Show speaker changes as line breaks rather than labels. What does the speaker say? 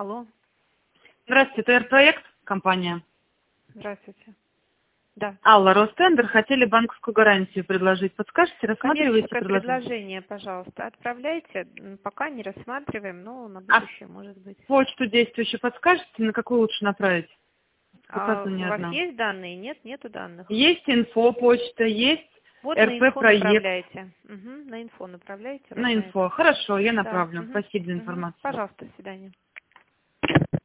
Алло.
Здравствуйте, это Р-проект, компания.
Здравствуйте. Да.
Алла, Ростендер, хотели банковскую гарантию предложить. Подскажете, рассматриваете
Коммерческое
предложение?
предложение, пожалуйста, отправляйте. Пока не рассматриваем, но на
А
будущее может быть.
почту действующую подскажете, на какую лучше направить?
А
Указано не
у вас
одна.
есть данные? Нет, нету данных.
Есть инфо почта, есть
Вот на инфо
РП-проект.
направляйте. Угу, на инфо направляйте,
На
ровно это.
инфо. Хорошо, я
Да.
направлю.
Угу.
Спасибо за
Угу.
информацию.
Пожалуйста, до свидания.